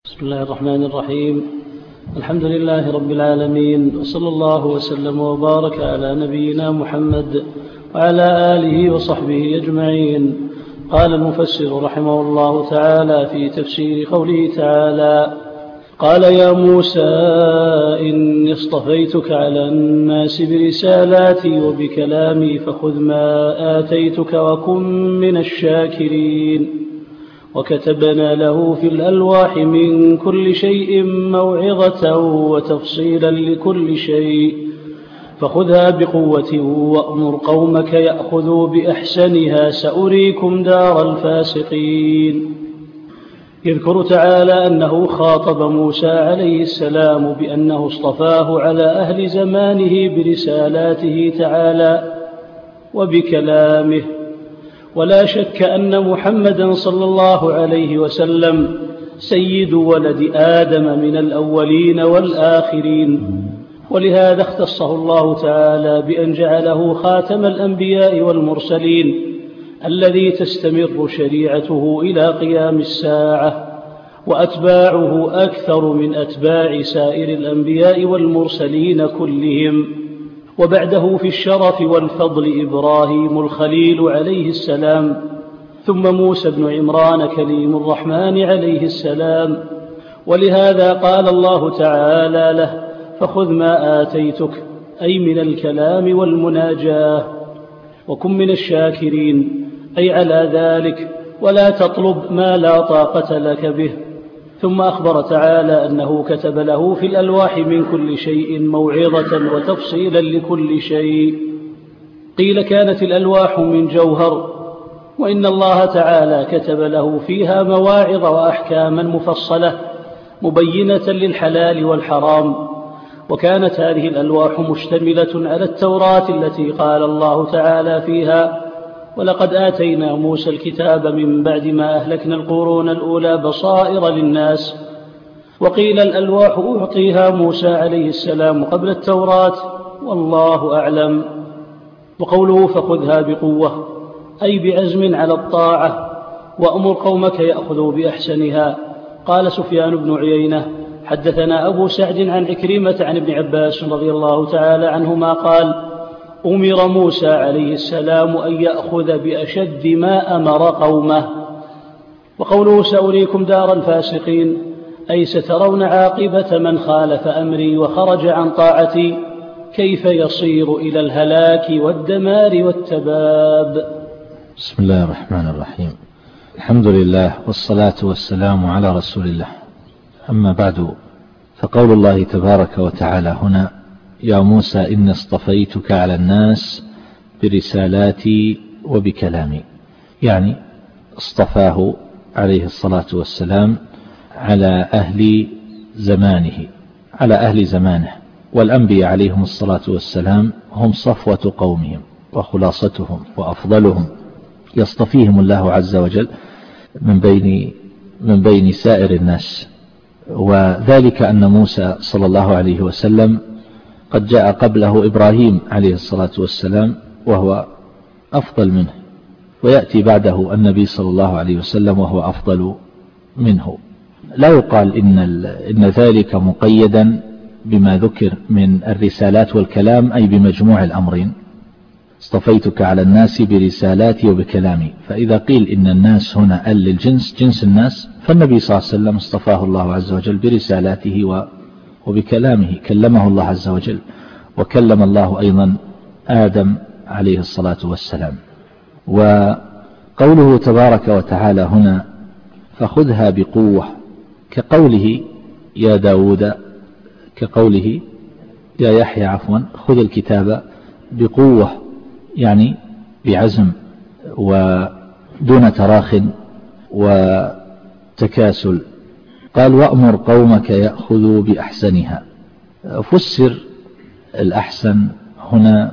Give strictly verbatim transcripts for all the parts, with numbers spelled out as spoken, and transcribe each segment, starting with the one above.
بسم الله الرحمن الرحيم. الحمد لله رب العالمين، وصلى الله وسلم وبارك على نبينا محمد وعلى آله وصحبه أجمعين. قال المفسر رحمه الله تعالى في تفسير قوله تعالى: قال يا موسى إني اصطفيتك على الناس برسالاتي وبكلامي فخذ ما آتيتك وكن من الشاكرين. وكتبنا له في الألواح من كل شيء موعظة وتفصيلا لكل شيء فخذها بقوة وأمر قومك يأخذوا بأحسنها سأريكم دار الفاسقين. يذكر تعالى أنه خاطب موسى عليه السلام بأنه اصطفاه على أهل زمانه برسالاته تعالى وبكلامه. ولا شك أن محمدا صلى الله عليه وسلم سيد ولد آدم من الأولين والآخرين، ولهذا اختصه الله تعالى بأن جعله خاتم الأنبياء والمرسلين الذي تستمر شريعته إلى قيام الساعة، وأتباعه أكثر من أتباع سائر الأنبياء والمرسلين كلهم. وبعده في الشرف والفضل إبراهيم الخليل عليه السلام، ثم موسى بن عمران كليم الرحمن عليه السلام. ولهذا قال الله تعالى له: فخذ ما آتيتك، أي من الكلام والمناجاة، وكن من الشاكرين، أي على ذلك، ولا تطلب ما لا طاقة لك به. ثم أخبر تعالى أنه كتب له في الألواح من كل شيء موعظة وتفصيلا لكل شيء. قيل كانت الألواح من جوهر، وإن الله تعالى كتب له فيها مواعظ وأحكاما مفصلة مبينة للحلال والحرام. وكانت هذه الألواح مشتملة على التوراة التي قال الله تعالى فيها: ولقد آتينا موسى الكتاب من بعد ما أهلكنا القرون الأولى بصائر للناس. وقيل الألواح أعطيها موسى عليه السلام قبل التوراة، والله أعلم. وقوله فخذها بقوة، أي بعزم على الطاعة، وأمر قومك يأخذوا بأحسنها. قال سفيان بن عيينة: حدثنا أبو سعد عن عكرمة عن ابن عباس رضي الله تعالى عنهما قال: أمر موسى عليه السلام أن يأخذ بأشد ما أمر قومه. وقوله سأريكم دار الفاسقين، أي سترون عاقبة من خالف أمري وخرج عن طاعتي كيف يصير إلى الهلاك والدمار والتباب. بسم الله الرحمن الرحيم. الحمد لله والصلاة والسلام على رسول الله. أما بعد، فقول الله تبارك وتعالى هنا: يا موسى إني اصطفيتك على الناس برسالاتي وبكلامي، يعني اصطفاه عليه الصلاة والسلام على أهل زمانه على أهل زمانه والأنبياء عليهم الصلاة والسلام هم صفوة قومهم وخلاصتهم وأفضلهم، يصطفيهم الله عز وجل من بين من بين سائر الناس. وذلك أن موسى صلى الله عليه وسلم قد جاء قبله إبراهيم عليه الصلاة والسلام وهو أفضل منه، ويأتي بعده النبي صلى الله عليه وسلم وهو أفضل منه. لا يقال إن, إن ذلك مقيدا بما ذكر من الرسالات والكلام، أي بمجموع الأمرين: اصطفيتك على الناس برسالاتي وبكلامي. فإذا قيل إن الناس هنا ال للجنس، جنس الناس، فالنبي صلى الله عليه وسلم اصطفاه الله عز وجل برسالاته و وبكلامه، كلمه الله عز وجل، وكلم الله أيضا آدم عليه الصلاة والسلام. وقوله تبارك وتعالى هنا فخذها بقوة، كقوله يا داود، كقوله يا يحيى عفوا خذ الكتاب بقوة، يعني بعزم ودون تراخ وتكاسل. قال وأمر قومك يأخذوا بأحسنها. فسر الأحسن هنا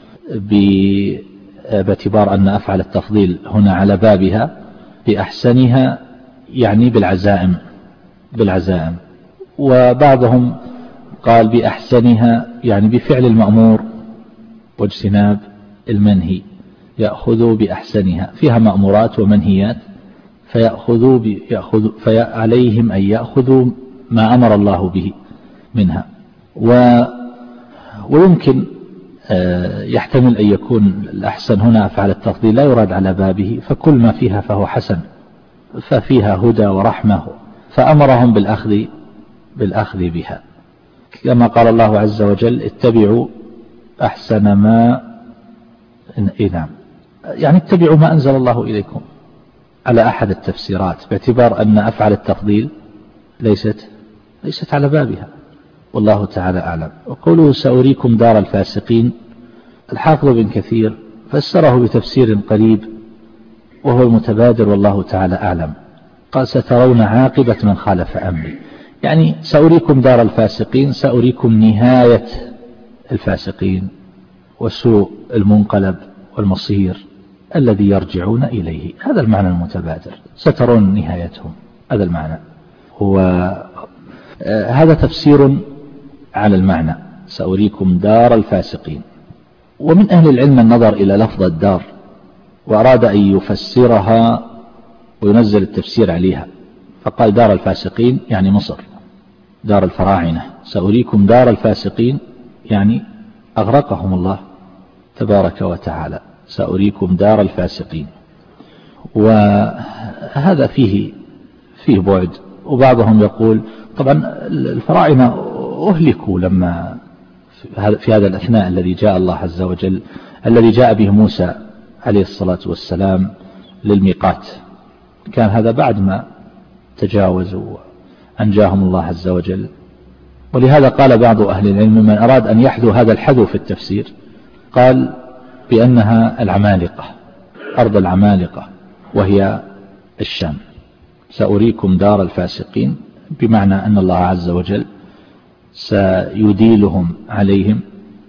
باعتبار أن أفعل التفضيل هنا على بابها بأحسنها، يعني بالعزائم بالعزائم وبعضهم قال بأحسنها يعني بفعل المأمور واجتناب المنهي. يأخذوا بأحسنها، فيها مأمورات ومنهيات، فيأخذوا بيأخذوا فعليهم أن يأخذوا ما أمر الله به منها. و ويمكن يحتمل أن يكون الأحسن هنا أفعال التفضيل لا يراد على بابه، فكل ما فيها فهو حسن، ففيها هدى ورحمة، فأمرهم بالأخذ بالأخذ بها، كما قال الله عز وجل اتبعوا أحسن ما نعم يعني اتبعوا ما أنزل الله إليكم على أحد التفسيرات، باعتبار أن أفعال التفضيل ليست ليست على بابها، والله تعالى أعلم. وقوله سأريكم دار الفاسقين، الحافظ بن كثير فسره بتفسير قريب وهو المتبادر والله تعالى أعلم، قال سترون عاقبة من خالف أمري، يعني سأريكم دار الفاسقين، سأريكم نهاية الفاسقين وسوء المنقلب والمصير الذي يرجعون إليه، هذا المعنى المتبادر، سترون نهايتهم، هذا المعنى هو آه هذا تفسير على المعنى سأريكم دار الفاسقين. ومن أهل العلم النظر إلى لفظ الدار وأراد أن يفسرها وينزل التفسير عليها، فقال دار الفاسقين يعني مصر، دار الفراعنة، سأريكم دار الفاسقين يعني أغرقهم الله تبارك وتعالى، سأريكم دار الفاسقين. وهذا فيه فيه بعد، وبعضهم يقول طبعا الفراعنة أهلكوا لما في هذا الأثناء الذي جاء الله عز وجل الذي جاء به موسى عليه الصلاة والسلام للميقات، كان هذا بعد ما تجاوزوا أنجاهم الله عز وجل. ولهذا قال بعض أهل العلم من أراد أن يحذو هذا الحذو في التفسير قال بأنها العمالقة، أرض العمالقة وهي الشام، سأريكم دار الفاسقين، بمعنى أن الله عز وجل سيديلهم عليهم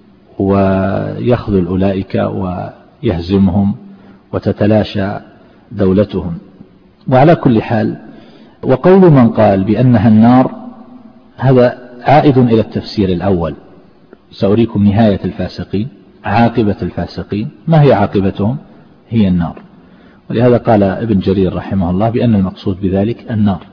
ويخذل أولئك ويهزمهم وتتلاشى دولتهم. وعلى كل حال، وقول من قال بأنها النار هذا عائد إلى التفسير الأول، سأريكم نهاية الفاسقين، عاقبة الفاسقين، ما هي عاقبتهم؟ هي النار. ولهذا قال ابن جرير رحمه الله بأن المقصود بذلك النار،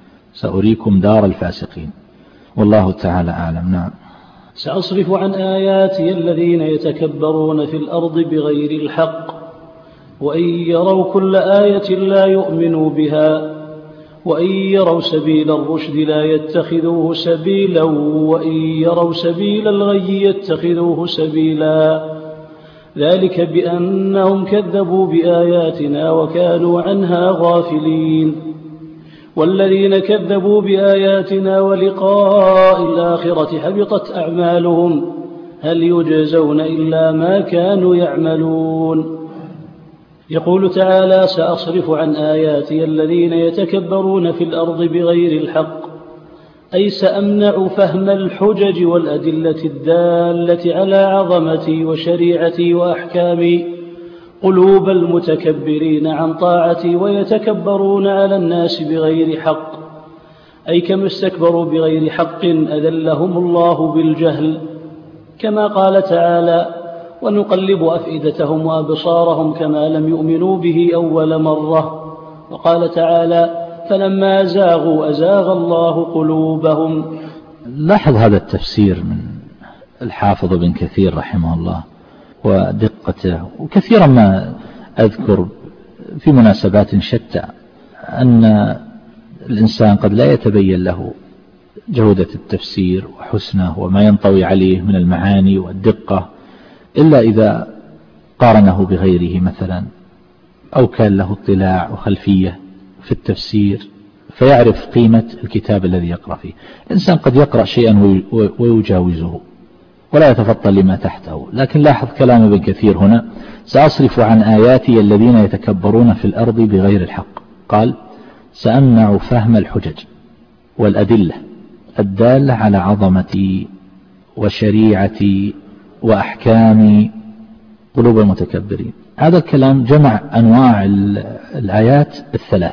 سأريكم دار الفاسقين، والله تعالى أعلم. نعم. سأصرف عن آياتي الذين يتكبرون في الأرض بغير الحق وإن يروا كل آية لا يؤمنوا بها وإن يروا سبيل الرشد لا يتخذوه سبيلا وإن يروا سبيل الغي يتخذوه سبيلا، ذلك بأنهم كذبوا بآياتنا وكانوا عنها غافلين. والذين كذبوا بآياتنا ولقاء الآخرة حبطت أعمالهم هل يجزون إلا ما كانوا يعملون. يقول تعالى سأصرف عن آياتي الذين يتكبرون في الأرض بغير الحق، أي سأمنع فهم الحجج والأدلة الدالة على عظمتي وشريعتي وأحكامي قلوب المتكبرين عن طاعتي ويتكبرون على الناس بغير حق، أي كما استكبروا بغير حق أذلهم الله بالجهل، كما قال تعالى ونقلب أفئدتهم وأبصارهم كما لم يؤمنوا به أول مرة. وقال تعالى فلما زاغوا أزاغ الله قلوبهم. لاحظ هذا التفسير من الحافظ بن كثير رحمه الله ودقته، وكثيرا ما أذكر في مناسبات شتى أن الإنسان قد لا يتبين له جودة التفسير وحسنه وما ينطوي عليه من المعاني والدقة إلا إذا قارنه بغيره مثلا، أو كان له اطلاع وخلفية في التفسير فيعرف قيمة الكتاب الذي يقرأ فيه. الإنسان قد يقرأ شيئا ويجاوزه ولا يتفطن لما تحته، لكن لاحظ كلام ابن كثير هنا سأصرف عن آياتي الذين يتكبرون في الأرض بغير الحق، قال سأمنع فهم الحجج والأدلة الدالة على عظمتي وشريعتي وأحكامي قلوب المتكبرين. هذا الكلام جمع أنواع الآيات الثلاث.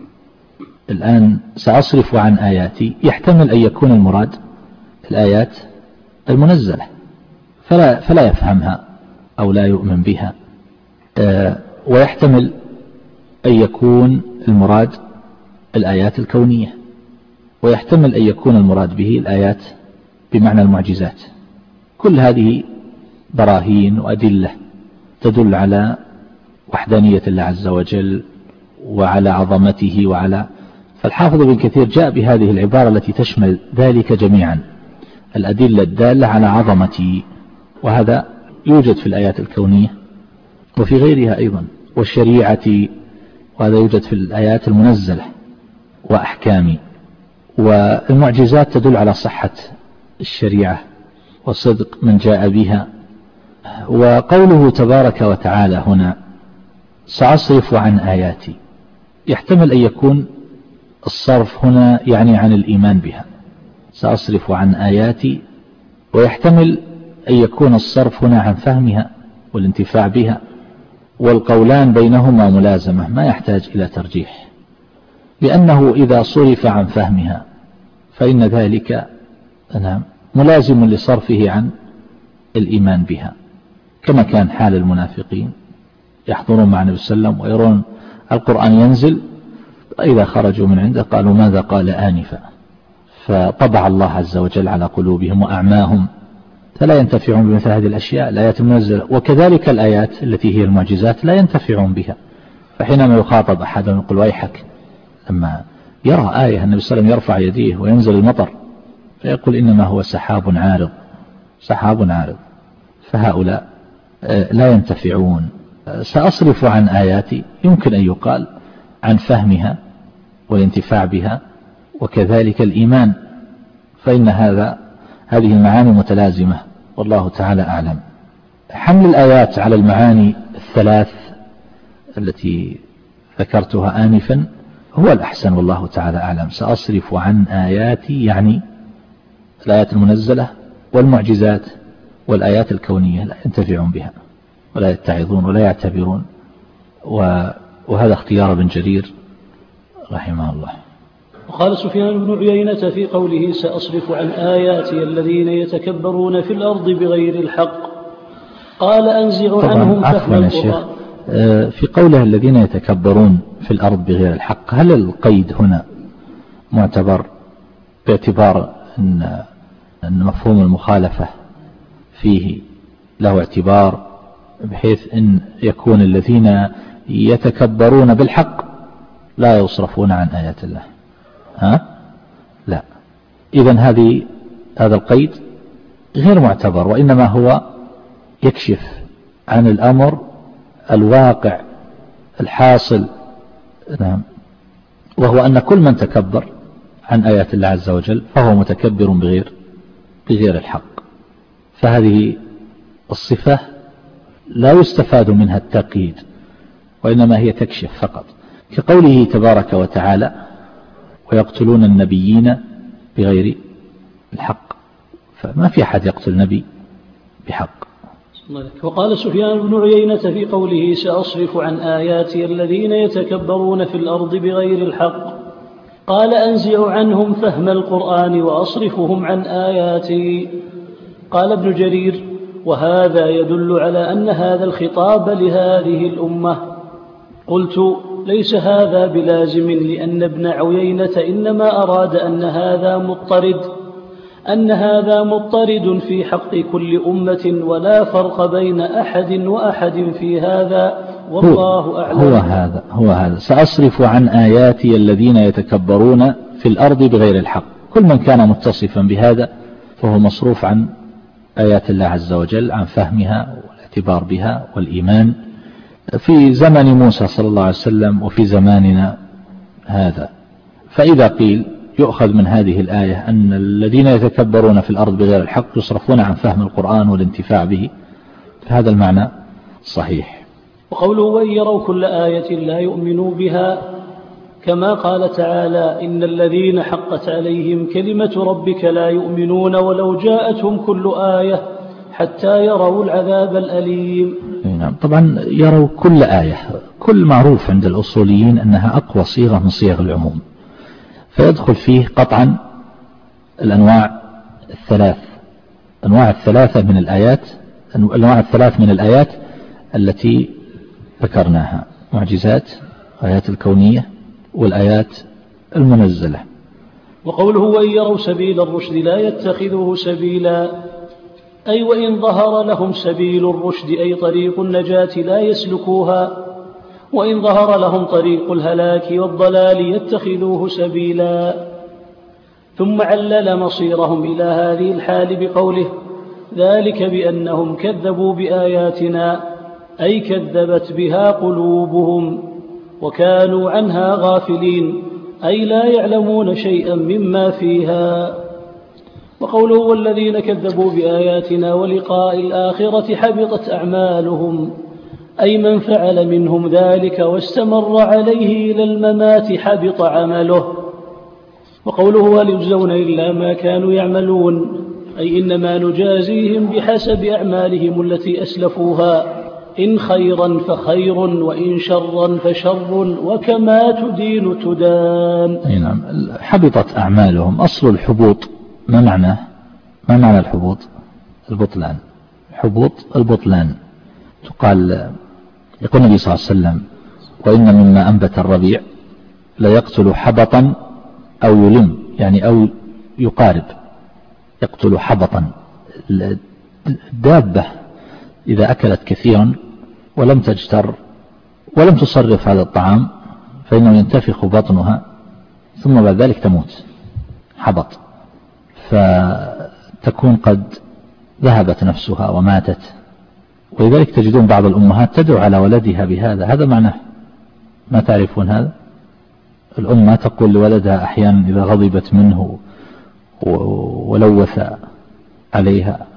الآن سأصرف عن آياتي يحتمل أن يكون المراد الآيات المنزلة فلا, فلا يفهمها أو لا يؤمن بها، ويحتمل أن يكون المراد الآيات الكونية، ويحتمل أن يكون المراد به الآيات بمعنى المعجزات. كل هذه براهين وأدلة تدل على وحدانية الله عز وجل وعلى عظمته وعلى فالحافظ ابن كثير جاء بهذه العبارة التي تشمل ذلك جميعا، الأدلة الدالة على عظمته، وهذا يوجد في الآيات الكونية وفي غيرها أيضا، والشريعة، وهذا يوجد في الآيات المنزلة وأحكام. والمعجزات تدل على صحة الشريعة وصدق من جاء بها. وقوله تبارك وتعالى هنا سأصرف عن آياتي، يحتمل أن يكون الصرف هنا يعني عن الإيمان بها، سأصرف عن آياتي، ويحتمل أن يكون الصرف هنا عن فهمها والانتفاع بها، والقولان بينهما ملازمة ما يحتاج إلى ترجيح، لأنه إذا صرف عن فهمها فإن ذلك ملازم لصرفه عن الإيمان بها، كما كان حال المنافقين يحضرون مع النبي صلى الله عليه وسلم ويرون القرآن ينزل، فإذا خرجوا من عنده قالوا ماذا قال آنفا، فطبع الله عز وجل على قلوبهم وأعماهم، فلا ينتفعون بمثل هذه الأشياء الآيات المنزلة. وكذلك الآيات التي هي المعجزات لا ينتفعون بها، فحينما يخاطب أحدهم يقول ويحك، لما يرى آية النبي صلى الله عليه وسلم يرفع يديه وينزل المطر فيقول إنما هو سحاب عارض، سحاب عارض، فهؤلاء لا ينتفعون. سأصرف عن آياتي يمكن أن يقال عن فهمها والانتفاع بها، وكذلك الإيمان، فإن هذا هذه المعاني متلازمة، والله تعالى أعلم. حمل الآيات على المعاني الثلاث التي ذكرتها آنفا هو الأحسن، والله تعالى أعلم. سأصرف عن آياتي يعني الآيات المنزلة والمعجزات والآيات الكونية لا ينتفعون بها ولا يتعظون ولا يعتبرون، وهذا اختيار ابن جرير رحمه الله. وقال سفيان بن عيينة في قوله سأصرف عن آياتي الذين يتكبرون في الأرض بغير الحق، قال أنزع عنهم فهم القرآن. في قوله الذين يتكبرون في الأرض بغير الحق، هل القيد هنا معتبر باعتبار أن أن مفهوم المخالفة فيه له اعتبار، بحيث أن يكون الذين يتكبرون بالحق لا يصرفون عن آيات الله؟ ها؟ لا، إذن هذه هذا القيد غير معتبر، وإنما هو يكشف عن الأمر الواقع الحاصل، نعم، وهو أن كل من تكبر عن آيات الله عز وجل فهو متكبر بغير بغير الحق. فهذه الصفة لا يستفاد منها التقييد، وإنما هي تكشف فقط، كقوله تبارك وتعالى ويقتلون النبيين بغير الحق، فما في أحد يقتل نبي بحق. وقال سفيان بن عيينة في قوله سأصرف عن آياتي الذين يتكبرون في الأرض بغير الحق، قال أنزع عنهم فهم القرآن وأصرفهم عن آياتي. قال ابن جرير وهذا يدل على أن هذا الخطاب لهذه الأمة. قلت ليس هذا بلازم، لأن ابن عيينة إنما أراد أن هذا مضطرد أن هذا مضطرد في حق كل أمة، ولا فرق بين أحد وأحد في هذا، والله أعلم. هو هذا هو هذا سأصرف عن آياتي الذين يتكبرون في الأرض بغير الحق، كل من كان متصفا بهذا فهو مصروف عن آيات الله عز وجل، عن فهمها والاعتبار بها والإيمان، في زمن موسى صلى الله عليه وسلم وفي زماننا هذا. فإذا قيل يؤخذ من هذه الآية أن الذين يتكبرون في الأرض بغير الحق يصرفون عن فهم القرآن والانتفاع به، فهذا المعنى صحيح. وقوله وإن يروا كل آية لا يؤمنوا بها، كما قال تعالى إن الذين حقت عليهم كلمة ربك لا يؤمنون ولو جاءتهم كل آية حتى يروا العذاب الأليم. نعم، طبعا يروا كل آية، كل معروف عند الأصوليين أنها أقوى صيغة من صيغ العموم، فيدخل فيه قطعا الأنواع الثلاث أنواع الثلاثة من الآيات الأنواع الثلاث من الآيات التي ذكرناها، معجزات الآيات الكونية والآيات المنزلة. وقوله وإن يروا سبيل الرشد لا يتخذوه سبيلا، أي وإن ظهر لهم سبيل الرشد أي طريق النجاة لا يسلكوها، وإن ظهر لهم طريق الهلاك والضلال يتخذوه سبيلا. ثم علل مصيرهم إلى هذه الحال بقوله ذلك بأنهم كذبوا بآياتنا، أي كذبت بها قلوبهم وكانوا عنها غافلين، أي لا يعلمون شيئا مما فيها. وقوله والذين كذبوا بآياتنا ولقاء الآخرة حبطت أعمالهم، أي من فعل منهم ذلك واستمر عليه إلى الممات حبط عمله. وقوله هل يجزون إلا ما كانوا يعملون، أي إنما نجازيهم بحسب أعمالهم التي أسلفوها، إن خيرا فخير وإن شرا فشر وكما تدين تدان. أي نعم. حبطت أعمالهم. أصل الحبوط ما معنى ما معنى الحبوط؟ البطلان. حبوط البطلان. تقال يقول النبي صلى الله عليه وسلم وإن مما أنبت الربيع لا يقتل حبطا أو يلم، يعني أو يقارب، يقتل حبطا. الدابة إذا أكلت كثيرا ولم تجتر ولم تصرف هذا الطعام فإنه ينتفخ بطنها ثم بعد ذلك تموت، حبط، فتكون قد ذهبت نفسها وماتت. ولذلك تجدون بعض الأمهات تدعو على ولدها بهذا، هذا معناه. ما تعرفون هذا؟ الأم ما تقول لولدها أحيانا إذا غضبت منه ولوث عليها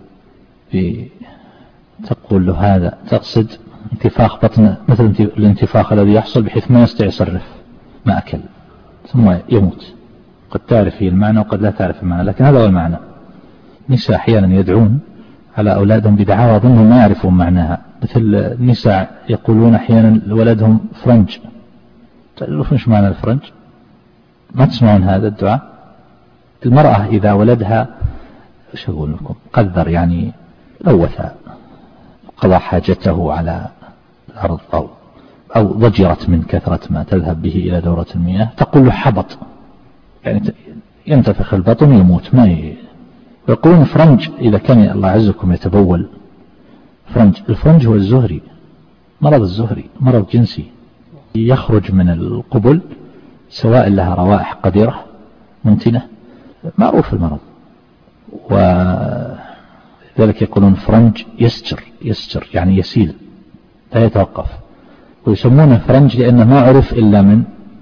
تقول له هذا، تقصد انتفاخ بطن مثل الانتفاخ الذي يحصل بحيث ما يستطيع يصرف ما أكل ثم يموت. قد تعرف المعنى وقد لا تعرف المعنى، لكن هذا هو المعنى. نساء أحيانا يدعون على أولادهم بدعاوى ظنهم ما يعرفون معناها، مثل النساء يقولون أحيانا لولدهم فرنج. تعرفون ايش معنى الفرنج؟ ما تسمعون هذا الدعاء؟ المرأة إذا ولدها ايش أقول لكم قذر، يعني لوث، قضى حاجته على الأرض أو أو ضجرت من كثرة ما تذهب به إلى دورة المياه، تقول له حبط، يعني ينتفخ البطن يموت ما ي... ويقولون فرنج إذا كان الله عزكم يتبول. فرنج، الفرنج هو الزهري، مرض الزهري، مرض جنسي يخرج من القبل سواء لها روائح قذرة منتنة، معروف المرض. وذلك يقولون فرنج يسجر، يسجر يعني يسيل لا يتوقف، ويسمونه فرنج لأنه ما عرف إلا من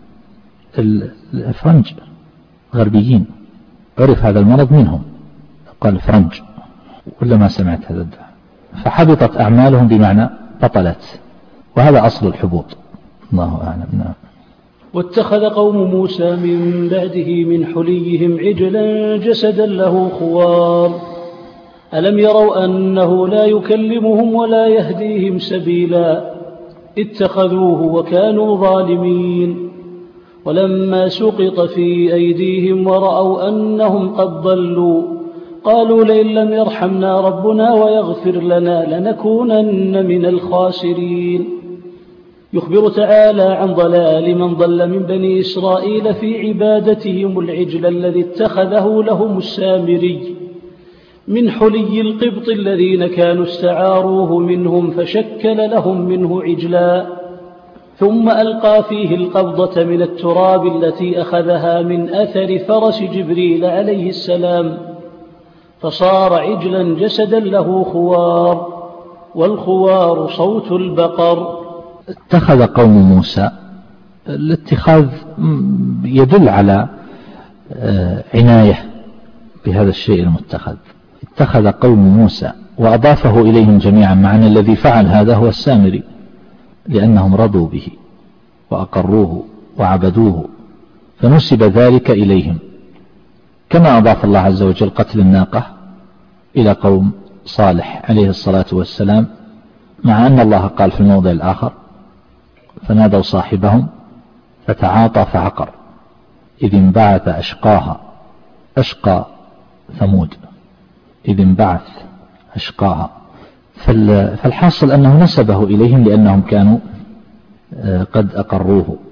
الفرنج غربيين، عرف هذا المرض منهم قال فرنج، ولا ما سمعت هذا الدعاء. فحبطت أعمالهم بمعنى بطلت، وهذا أصل الحبوط. الله أعلم. نعم. واتخذ قوم موسى من بعده من حليهم عجلا جسدا له خوار ألم يروا أنه لا يكلمهم ولا يهديهم سبيلا اتخذوه وكانوا ظالمين. ولما سقط في أيديهم ورأوا أنهم قد ضلوا قالوا لئن لم يرحمنا ربنا ويغفر لنا لنكونن من الخاسرين. يخبر تعالى عن ضلال من ضل من بني إسرائيل في عبادتهم العجل الذي اتخذه لهم السامري من حلي القبط الذين كانوا استعاروه منهم فشكل لهم منه عجلا ثم ألقى فيه القبضة من التراب التي أخذها من أثر فرس جبريل عليه السلام فصار عجلا جسدا له خوار والخوار صوت البقر. اتخذ قوم موسى، الاتخاذ يدل على عناية بهذا الشيء المتخذ. اتخذ قوم موسى وأضافه إليهم جميعا، مع أن الذي فعل هذا هو السامري لأنهم رضوا به وأقروه وعبدوه فنسب ذلك إليهم، كما أضاف الله عز وجل قتل الناقة إلى قوم صالح عليه الصلاة والسلام، مع أن الله قال في الموضع الآخر فنادوا صاحبهم فتعاطى فعقر إذ انبعث أشقاها، أشقى ثمود إذ انبعث أشقاها. فالحاصل أنه نسبه إليهم لأنهم كانوا قد أقروه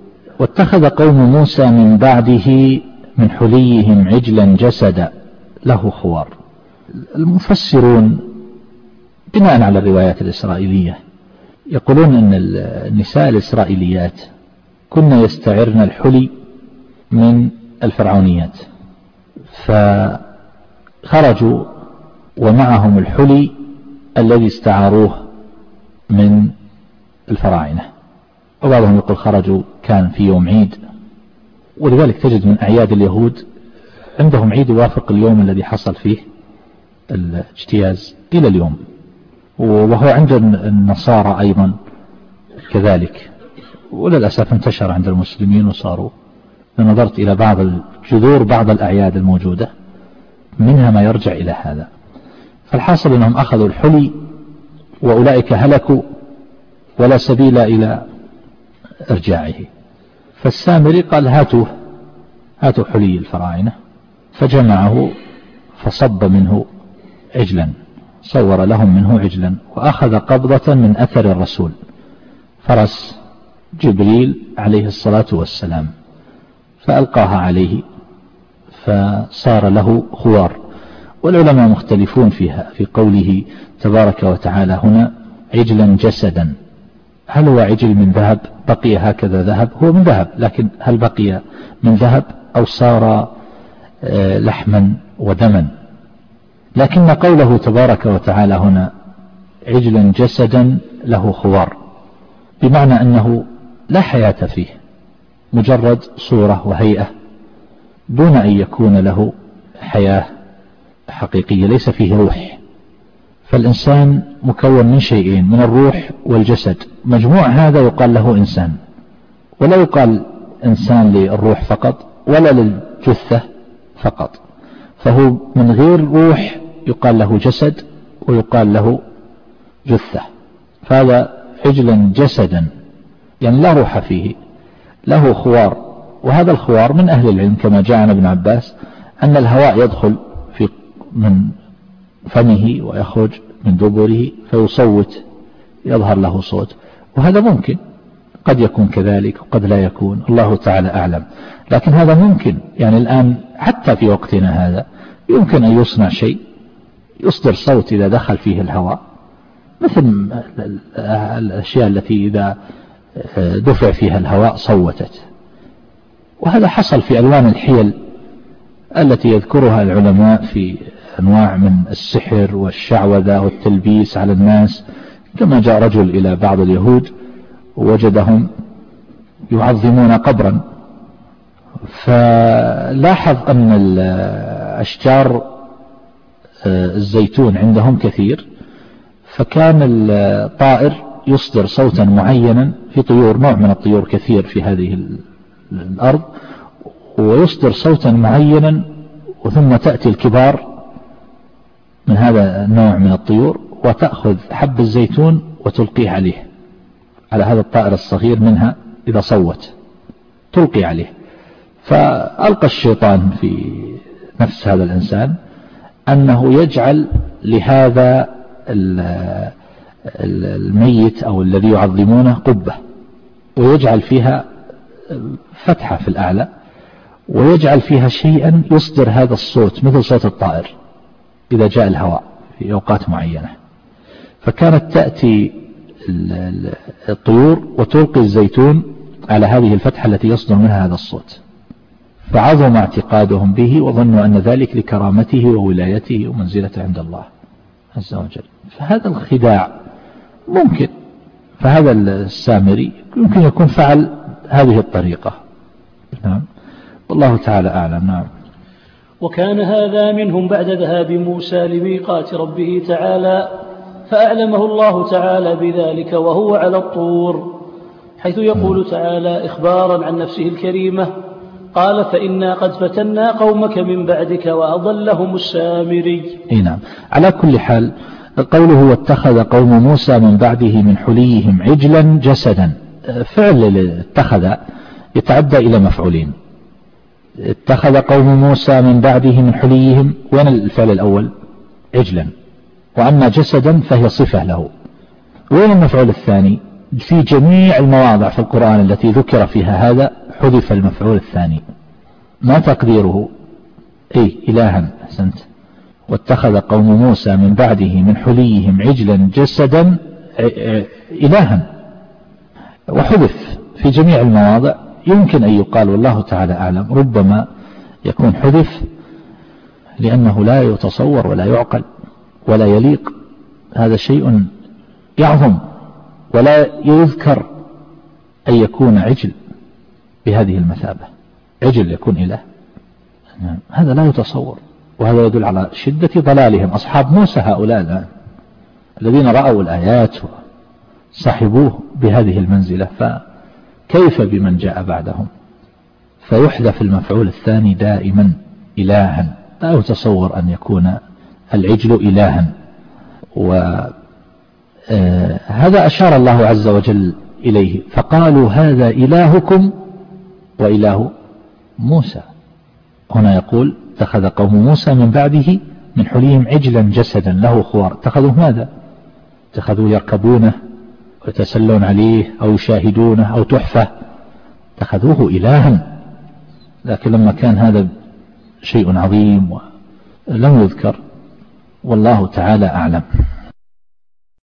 واتخذ قوم موسى من بعده من حليهم عجلا جسدا له خوار. المفسرون بناء على الروايات الإسرائيلية يقولون أن النساء الإسرائيليات كن يستعرن الحلي من الفرعونيات، فخرجوا ومعهم الحلي الذي استعاروه من الفراعنة. وبعضهم يقول خرجوا كان في يوم عيد، ولذلك تجد من أعياد اليهود عندهم عيد يوافق اليوم الذي حصل فيه الاجتياز إلى اليوم، وهو عند النصارى أيضا كذلك، وللأسف انتشر عند المسلمين وصاروا. نظرت إلى بعض الجذور بعض الأعياد الموجودة منها ما يرجع إلى هذا. فالحاصل أنهم أخذوا الحلي وأولئك هلكوا ولا سبيل إلى إرجاعه. فالسامري قال هاتوا هاتوا حلي الفراعنة، فجمعه فصب منه عجلا، صور لهم منه عجلا، وأخذ قبضة من أثر الرسول فرس جبريل عليه الصلاة والسلام فألقاها عليه فصار له خوار. والعلماء مختلفون فيها في قوله تبارك وتعالى هنا عجلا جسدا، هل هو عجل من ذهب بقي هكذا ذهب؟ هو من ذهب، لكن هل بقي من ذهب أو صار لحما ودما؟ لكن قوله تبارك وتعالى هنا عجلا جسدا له خوار بمعنى أنه لا حياة فيه، مجرد صورة وهيئة دون أن يكون له حياة حقيقية، ليس فيه روح. فالإنسان مكون من شيئين، من الروح والجسد، مجموع هذا يقال له إنسان، ولا يقال إنسان للروح فقط ولا للجثة فقط، فهو من غير روح يقال له جسد ويقال له جثة. فهذا عجلا جسدا يعني لا روح فيه، له خوار. وهذا الخوار من أهل العلم كما جاء عن ابن عباس أن الهواء يدخل في من فمه ويخرج من دبره فيصوت، يظهر له صوت، وهذا ممكن، قد يكون كذلك وقد لا يكون، الله تعالى أعلم. لكن هذا ممكن، يعني الآن حتى في وقتنا هذا يمكن أن يصنع شيء يصدر صوت إذا دخل فيه الهواء، مثل الأشياء التي إذا دفع فيها الهواء صوتت. وهذا حصل في ألوان الحيل التي يذكرها العلماء في أنواع من السحر والشعوذة والتلبيس على الناس، كما جاء رجل إلى بعض اليهود ووجدهم يعظمون قبرا، فلاحظ أن الأشجار الزيتون عندهم كثير، فكان الطائر يصدر صوتا معينا، في طيور نوع من الطيور كثير في هذه الأرض، ويصدر صوتا معينا، وثم تأتي الكبار من هذا النوع من الطيور وتأخذ حب الزيتون وتلقيه عليه، على هذا الطائر الصغير منها إذا صوت تلقي عليه. فألقى الشيطان في نفس هذا الإنسان أنه يجعل لهذا الميت أو الذي يعظمونه قبة، ويجعل فيها فتحة في الأعلى، ويجعل فيها شيئا يصدر هذا الصوت مثل صوت الطائر إذا جاء الهواء في أوقات معينة. فكانت تأتي الطيور وتلقي الزيتون على هذه الفتحة التي يصدر منها هذا الصوت، فعظم اعتقادهم به وظنوا أن ذلك لكرامته وولايته ومنزلته عند الله عز وجل. فهذا الخداع ممكن، فهذا السامري يمكن يكون فعل هذه الطريقة. نعم، والله تعالى أعلم. نعم. وكان هذا منهم بعد ذهاب موسى لميقات ربه تعالى، فأعلمه الله تعالى بذلك وهو على الطور، حيث يقول تعالى إخبارا عن نفسه الكريمة قال فإنا قد فتنا قومك من بعدك وأضلهم السامري. نعم. على كل حال قوله واتخذ قوم موسى من بعده من حليهم عجلا جسدا، فعل اتخذ يتعدى إلى مفعولين. اتخذ قوم موسى من بعده من حليهم، وين الفعل الأول؟ عجلا، وأما جسدا فهي صفة له. وين المفعول الثاني؟ في جميع المواضع في القرآن التي ذكر فيها هذا حذف المفعول الثاني، ما تقديره؟ أي إلها، أحسنت. واتخذ قوم موسى من بعده من حليهم عجلا جسدا إلها، وحذف في جميع المواضع. يمكن أن يقال والله تعالى أعلم ربما يكون حذف لأنه لا يتصور ولا يعقل ولا يليق، هذا شيء يعظم، ولا يذكر أن يكون عجل بهذه المثابة، عجل يكون إله، هذا لا يتصور. وهذا يدل على شدة ضلالهم أصحاب موسى هؤلاء الآن الذين رأوا الآيات وصحبوه بهذه المنزلة، فكيف بمن جاء بعدهم؟ فيحذف المفعول الثاني دائما إلها، لا يتصور أن يكون العجل إلها. وهذا أشار الله عز وجل إليه، فقالوا هذا إلهكم وإله موسى. هنا يقول اتخذ قوم موسى من بعده من حليهم عجلا جسدا له خوار. اتخذوا ماذا؟ اتخذوا يركبونه ويتسلون عليه أو يشاهدونه أو تحفة، اتخذوه إلها. لكن لما كان هذا شيء عظيم ولم يذكر، والله تعالى أعلم.